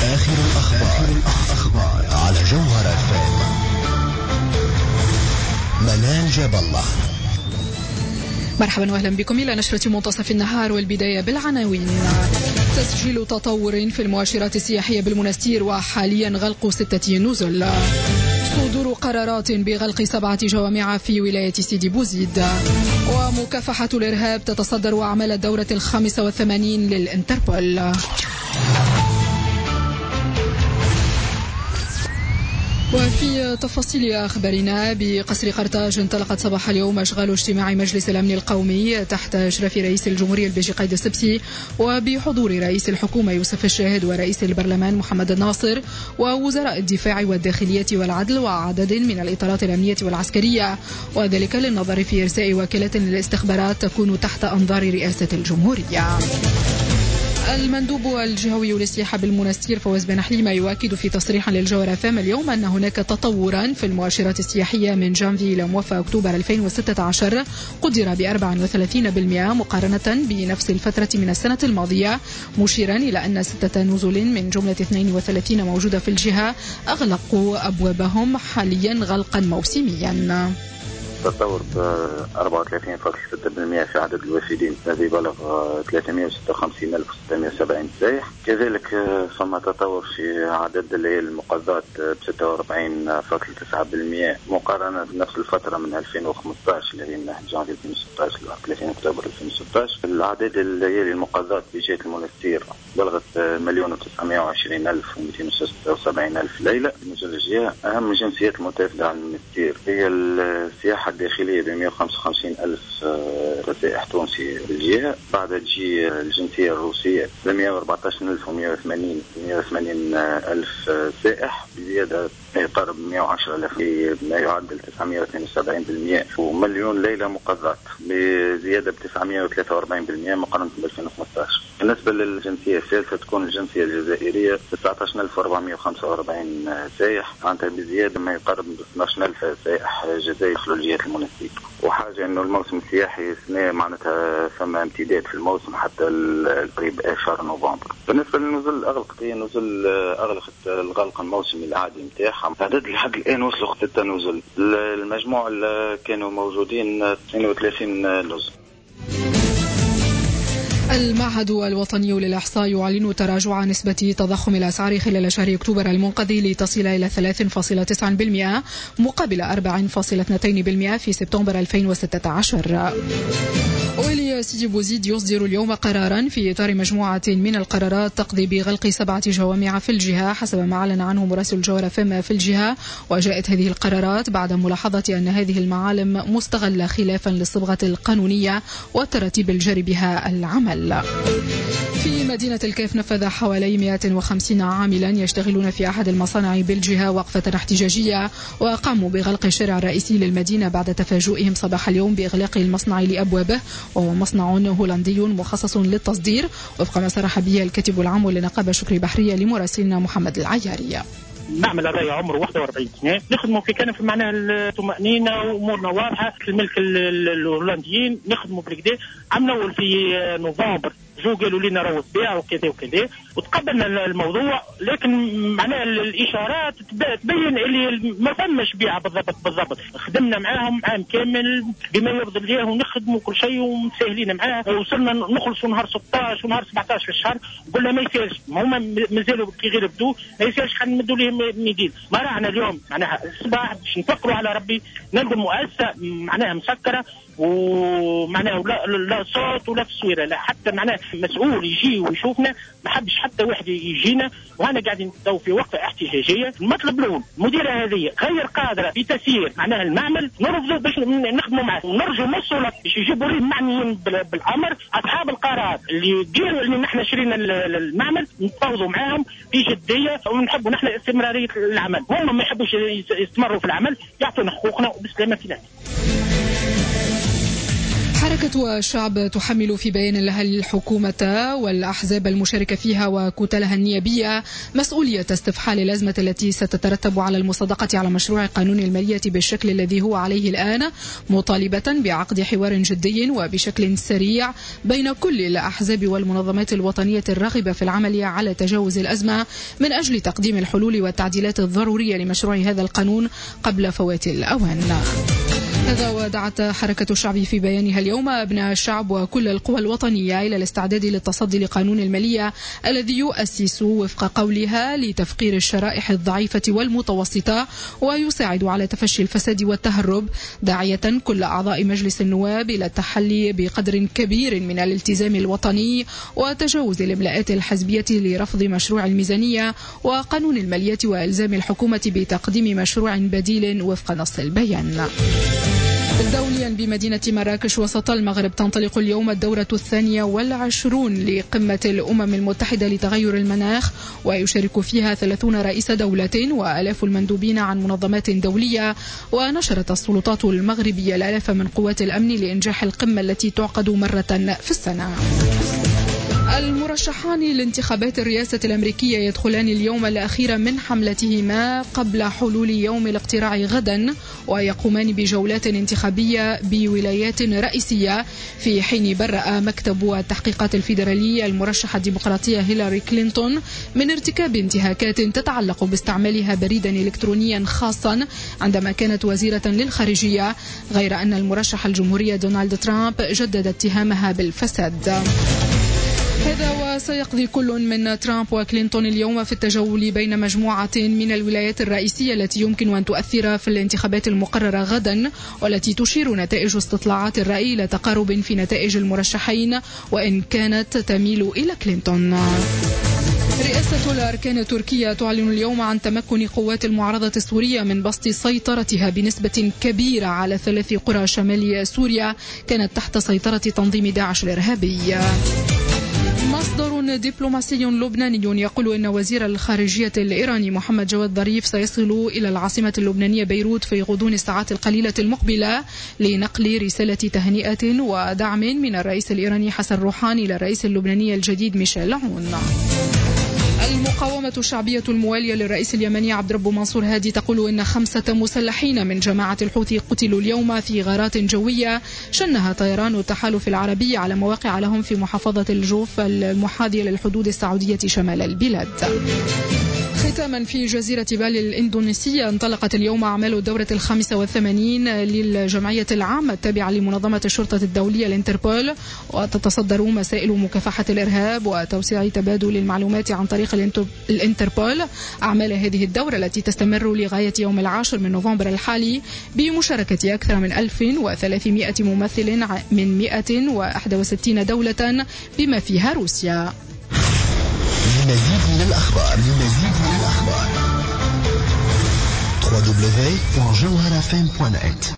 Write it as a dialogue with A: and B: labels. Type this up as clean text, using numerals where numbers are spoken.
A: آخر الأخبار على جوهر FM. منال جاب الله.
B: مرحبا واهلا بكم إلى نشرة منتصف النهار، والبداية بالعناوين. تسجيل تطور في المؤشرات السياحية بالمنستير، وحاليا غلق 6 نزل. صدور قرارات بغلق 7 جوامع في ولاية سيدي بوزيد. ومكافحة الإرهاب تتصدر أعمال الدورة 85 للإنتربول. وفي تفاصيل أخبارنا، بقصر قرطاج انطلقت صباح اليوم أشغال اجتماع مجلس الأمن القومي تحت إشراف رئيس الجمهورية البيجي قايد السبسي، وبحضور رئيس الحكومة يوسف الشاهد ورئيس البرلمان محمد الناصر ووزراء الدفاع والداخلية والعدل وعدد من الإطارات الأمنية والعسكرية، وذلك للنظر في إرساء وكالات للاستخبارات تكون تحت أنظار رئاسة الجمهورية. المندوب الجهوي للسياحة بالمنستير فوز بن حليمة يؤكد في تصريح للجوهر FM اليوم أن هناك تطورا في المؤشرات السياحية من جانفي إلى موافق أكتوبر 2016 قدر ب34% مقارنة بنفس الفترة من السنة الماضية، مشيرا إلى أن 6 نزل من جملة 32 موجودة في الجهة أغلقوا أبوابهم حاليا غلقا موسميا.
C: تطور ب 34.6% في عدد الوافدين الذي بلغ 356,670 سائح. كذلك ثم تطور في عدد الليالي المقضاة ب 46.9% مقارنة بنفس الفترة من 2015 اللي هي من 1 جانفي 2016 ل 30 أكتوبر 2016. العدد الليالي المقضاة بجهة المنستير بلغت 1,220,276 ليلة. بالنسبة للجهة، أهم الجنسيات المتوافدة على المنستير هي السياحة الداخلية ب 155,000 سائح تونسي بالجهة، بعد تجي الجنسية الروسية ب 114,180 سائح بزيادة يقارب 110,000 ما يعادل 972%، ومليون ليلة مقضاة بزيادة ب 943% مقارنة ب 2015. بالنسبة للجنسية الثالثة تكون الجنسية الجزائرية 19,445 سائح، معناتها بزيادة ما يقارب 12,000 سائح جزائري يدخلوا لجهة المنستير. وحاجة إنه الموسم السياحي السنة معناتها ثم امتداد في الموسم حتى قريب شهر نوفمبر. بالنسبة للنزل الأغلق، هي نزل أغلقت الغلق الموسمي العادي متاعها، عدد لحد الآن وصلوا 6 نزل، المجموع اللي كانوا موجودين 32 نزل.
B: المعهد الوطني للإحصاء يعلن تراجع نسبة تضخم الأسعار خلال شهر أكتوبر المنقضي لتصل إلى 3.9% مقابل 4.2% في سبتمبر 2016. ولي سيدي بوزيد يصدر اليوم قرارا في إطار مجموعة من القرارات تقضي بغلق 7 جوامع في الجهة حسب ما أعلن عنه مراسل الجوهر FM في الجهة. وجاءت هذه القرارات بعد ملاحظة أن هذه المعالم مستغلة خلافا للصبغة القانونية والتراتيب الجاري بها العمل. في مدينة الكيف نفذ حوالي 150 عاملا يشتغلون في أحد المصانع بالجهة وقفة احتجاجية، وقاموا بغلق الشارع الرئيسي للمدينة بعد تفاجؤهم صباح اليوم بإغلاق المصنع لأبوابه، وهو مصنع هولندي مخصص للتصدير وفق ما صرح به الكاتب العام للنقابة شكري بحرية لمراسلنا محمد العياري.
D: نعمل هذا عمره 41 سنة نخدموا في كان في معناها الطمأنينة وأمورنا واضحة في الملك الهولنديين نخدموا بالكدا. عم نول في نوفمبر جو قالوا لنا راهو تبيع وكذا وكذا وتقبلنا الموضوع، لكن معناها الإشارات تبين اللي ما فماش بيع بالضبط. خدمنا معاهم عام كامل بما يرضي الله ونخدموا كل شيء ومسهلين معاه، وصلنا نخلصوا نهار 16 ونهار 17 في الشهر. قلنا ما يسالش، هما مازالوا كي غير بدو ما يسالش حنمدوا لهم ميدين. ما راعنا اليوم معناها الصباح باش نفكروا على ربي نلقوا المؤسسة معناها مسكرة ومعناها لا صوت ولا تصويره، لا حتى معناها مسؤول يجي ويشوفنا، ما حبش حتى واحد يجينا، وهنا قاعدين تو في وقفه احتجاجيه. المطلب لهم المديره هذه غير قادره بتسيير معناها المعمل، نرفضوا باش نخدموا معه ونرجو من السلطات باش يجيبوا لي المعنيين بالامر اصحاب القرار اللي قالوا اللي نحن شرينا المعمل نتفاوضوا معاهم في جديه ونحبوا نحن استمراريه العمل. هم ما يحبوش يستمروا في العمل، يعطونا حقوقنا وبسلامه.
B: حركة الشعب تحمل في بيان لها الحكومة والأحزاب المشاركة فيها وكتلها النيابية مسؤولية استفحال الأزمة التي ستترتب على المصادقة على مشروع قانون المالية بالشكل الذي هو عليه الآن، مطالبة بعقد حوار جدي وبشكل سريع بين كل الأحزاب والمنظمات الوطنية الراغبة في العمل على تجاوز الأزمة من أجل تقديم الحلول والتعديلات الضرورية لمشروع هذا القانون قبل فوات الأوان. هذا ودعت حركة الشعب في بيانها اليوم أبناء الشعب وكل القوى الوطنية إلى الاستعداد للتصدي لقانون المالية الذي يؤسس وفق قولها لتفقير الشرائح الضعيفة والمتوسطة ويساعد على تفشي الفساد والتهرب، داعية كل أعضاء مجلس النواب إلى التحلي بقدر كبير من الالتزام الوطني وتجاوز الإملاءات الحزبية لرفض مشروع الميزانية وقانون المالية وإلزام الحكومة بتقديم مشروع بديل وفق نص البيان. دوليا بمدينة مراكش وسط المغرب تنطلق اليوم الدورة 22 لقمة الأمم المتحدة لتغير المناخ، ويشارك فيها 30 رئيس دولة وآلاف المندوبين عن منظمات دولية. ونشرت السلطات المغربية الآلاف من قوات الأمن لإنجاح القمة التي تعقد مرة في السنة. المرشحان لانتخابات الرئاسة الأمريكية يدخلان اليوم الأخير من حملتهما قبل حلول يوم الاقتراع غدا، ويقومان بجولات انتخابية بولايات رئيسية، في حين برأ مكتب التحقيقات الفيدرالي المرشحة الديمقراطية هيلاري كلينتون من ارتكاب انتهاكات تتعلق باستعمالها بريدا إلكترونيا خاصا عندما كانت وزيرة للخارجية، غير أن المرشح الجمهوري دونالد ترامب جدد اتهامها بالفساد. هذا وسيقضي كل من ترامب وكلينتون اليوم في التجول بين مجموعة من الولايات الرئيسية التي يمكن أن تؤثر في الانتخابات المقررة غدا، والتي تشير نتائج استطلاعات الرأي إلى تقارب في نتائج المرشحين وإن كانت تميل إلى كلينتون. رئاسة الأركان التركية تعلن اليوم عن تمكن قوات المعارضة السورية من بسط سيطرتها بنسبة كبيرة على 3 قرى شمال سوريا كانت تحت سيطرة تنظيم داعش الإرهابي. مصدر دبلوماسي لبناني يقول إن وزير الخارجية الإيراني محمد جواد ظريف سيصل إلى العاصمة اللبنانية بيروت في غضون الساعات القليلة المقبلة لنقل رسالة تهنئة ودعم من الرئيس الإيراني حسن روحاني إلى الرئيس اللبناني الجديد ميشيل عون. المقاومة الشعبية الموالية للرئيس اليمني عبد رب منصور هادي تقول إن 5 مسلحين من جماعة الحوثي قتلوا اليوم في غارات جوية شنها طيران التحالف العربي على مواقع لهم في محافظة الجوف المحاذية للحدود السعودية شمال البلاد. ختاما في جزيرة بالي الإندونيسية انطلقت اليوم أعمال الدورة 85 للجمعية العامة التابعة لمنظمة الشرطة الدولية الانتربول، وتتصدر مسائل مكافحة الإرهاب وتوسيع تبادل المعلومات عن طريق الانتربول أعمال هذه الدورة التي تستمر لغاية يوم 10 من نوفمبر الحالي بمشاركة أكثر من 1300 ممثل من 161 دولة بما فيها روسيا.
A: لمزيد من الأخبار www.jawharafm.net